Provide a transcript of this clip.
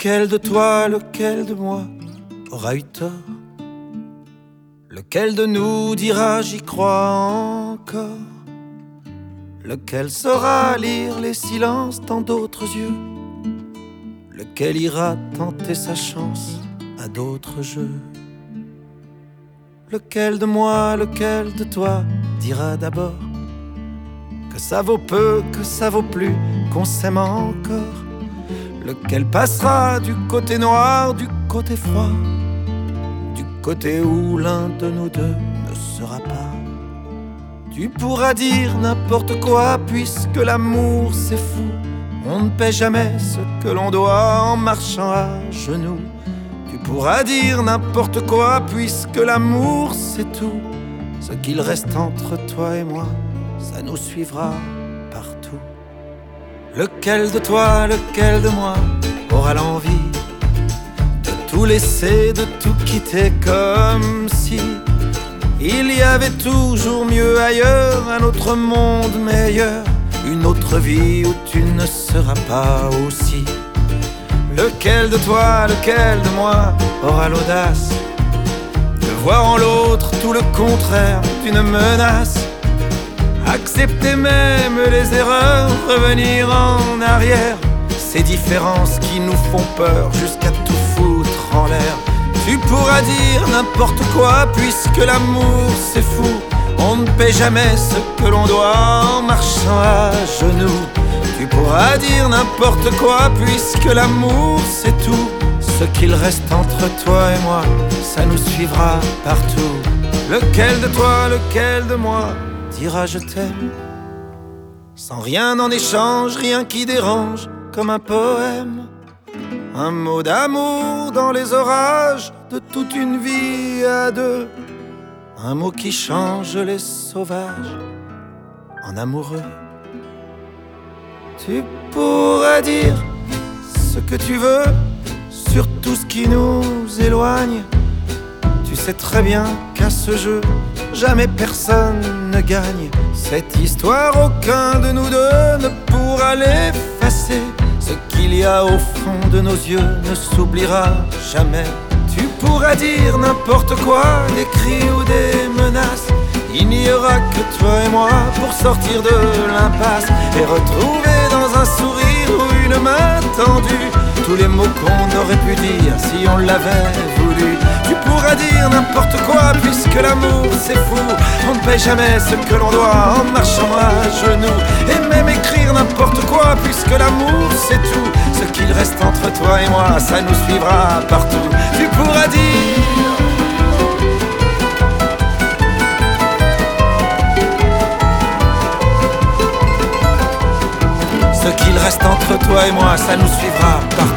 Lequel de toi, lequel de moi aura eu tort? Lequel de nous dira j'y crois encore? Lequel saura lire les silences dans d'autres yeux? Lequel ira tenter sa chance à d'autres jeux? Lequel de moi, lequel de toi dira d'abord que ça vaut peu, que ça vaut plus, qu'on s'aime encore? Lequel passera du côté noir, du côté froid, du côté où l'un de nous deux ne sera pas? Tu pourras dire n'importe quoi puisque l'amour c'est fou. On ne paie jamais ce que l'on doit en marchant à genoux. Tu pourras dire n'importe quoi puisque l'amour c'est tout. Ce qu'il reste entre toi et moi, ça nous suivra partout. Lequel de toi, lequel de moi aura l'envie de tout laisser, de tout quitter comme si il y avait toujours mieux ailleurs, un autre monde meilleur, une autre vie où tu ne seras pas aussi? Lequel de toi, lequel de moi aura l'audace de voir en l'autre tout le contraire d'une menace? Accepter même les erreurs, revenir en arrière, ces différences qui nous font peur jusqu'à tout foutre en l'air. Tu pourras dire n'importe quoi puisque l'amour c'est fou. On ne paie jamais ce que l'on doit en marchant à genoux. Tu pourras dire n'importe quoi puisque l'amour c'est tout. Ce qu'il reste entre toi et moi, ça nous suivra partout. Lequel de toi, lequel de moi dira je t'aime sans rien en échange, rien qui dérange, comme un poème? Un mot d'amour dans les orages de toute une vie à deux. Un mot qui change les sauvages en amoureux. Tu pourras dire ce que tu veux sur tout ce qui nous éloigne. Tu sais très bien qu'à ce jeu, jamais personne ne gagne. Cette histoire, aucun de nous deux ne pourra l'effacer. Ce qu'il y a au fond de nos yeux ne s'oubliera jamais. Tu pourras dire n'importe quoi, des cris ou des menaces. Il n'y aura que toi et moi pour sortir de l'impasse et retrouver dans un sourire ou une main tendue tous les mots qu'on aurait pu dire si on l'avait voulu. Tu pourras dire n'importe quoi puisque l'amour c'est fou. On ne paie jamais ce que l'on doit en marchant à genoux. Et même écrire n'importe quoi puisque l'amour c'est tout. Ce qu'il reste entre toi et moi, ça nous suivra partout. Tu pourras dire ce qu'il reste entre toi et moi, ça nous suivra partout.